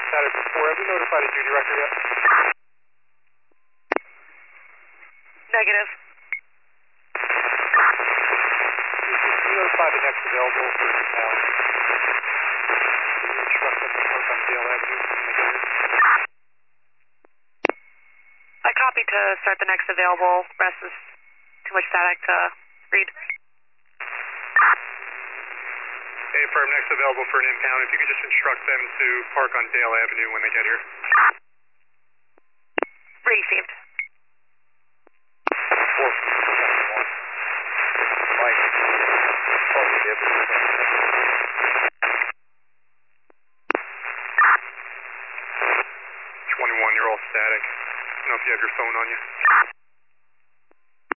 static before. Have we notified a duty record yet? Negative. We notified the next available for now. Can you instruct them to park on Dale Avenue when they get here? I copy to start the next available. Rest is too much static to read. Hey, firm, next available for an impound. If you could just instruct them to park on Dale Avenue when they get here. Received. 21, you're all static. I don't know if you have your phone on you.